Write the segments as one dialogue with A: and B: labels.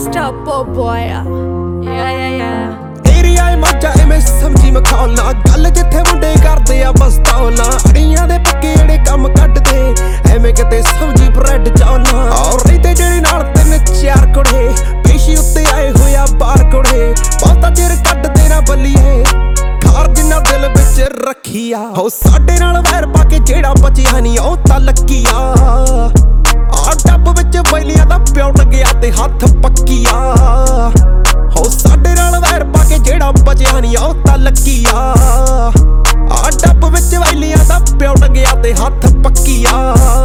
A: Gestapo boy. Yeah.
B: तेरी आए मजा एवें समझी मखौलना गल जिथे मुंडे करदे आ बस तौलना अड़ियां दे पक्के जेड़े कम कड्डदे एवें किते समझी ब्रेड चौलना और रहिंदे जेड़े नाल तिन चार कुड़े पेशी उत्ते आए होया बार कुड़े बहुता चिर कड्डदे ना बल्लीए खार जिन्ना दिल विच रखिया हो साडे नाल वैर पा के जेड़ा बचिया नी ओ तां लक्कीआ आ डब विच बैलियां दा प्योट गया ते हत्थ पक्कीआ हो साडे नाल वैर पा के जेड़ा बचिया नी ओ तां लक्कीआ आ डब विच बैलियां दा प्योट गया ते हत्थ पक्कीआ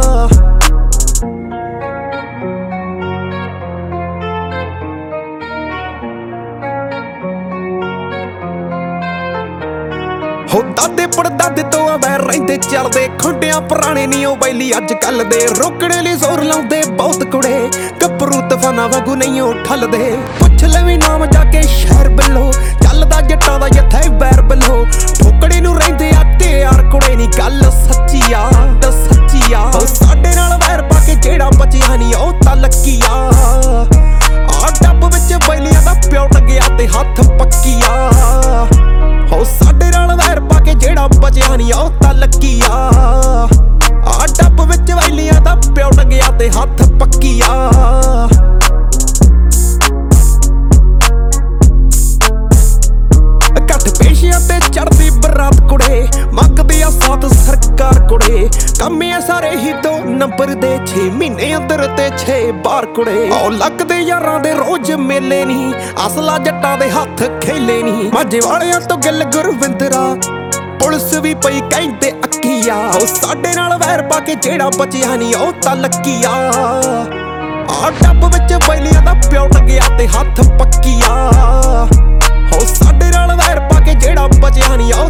B: हो दादे पड़दादे तो वैर रहिंदे चलदे खुंडियां पुराने नी ओ बैली अज कल दे रोकणे लई जोर लाउंदे बहुत कुड़े गभरू तूफाना वांगू नहीं ओ ठलदे पुछ लवी नाम जाके शहर बिलो चलदा जट्टां दा जत्था बैर बिलो ठोकड़े नू रहिंदे आ त्यार कुड़े नी गल सच्चीआ हो साडे नाल वैर पा के जेड़ा बचिया नी ओ तां लक्कीआ आ डब विच बैलियां दा प्योट गया ते हत्थ पक्कीआ हो साडे नाल वैर पा के जेड़ा बचिया नी ओ तां लक्कीआ आ डब विच वैलियां दा प्योट गया ते हत्थ पक्कीआ घट पेशियां ते चढ़दी बरात कुड़े मंगदी आ साथ सरकार कुड़े कम्मे सारे ही 2 नंबर दे 6 महीने अंदर ते 6 बार कुड़े ओ लगदे यारां दे रोज मेले नी असला जट्टां दे हत्थ खेले नी माझे वालियां तो गिल गुरविंदरा पुलिस भी पई कहंदे अक्कीआ ओ साडे नाल वैर पा के जेड़ा बचिया नी ओ तां लक्कीआ आ डब विच बैलियां दा प्योट गया ते हत्थ पक्कीआ हो साडे नाल वैर पा के जेड़ा बचिया नी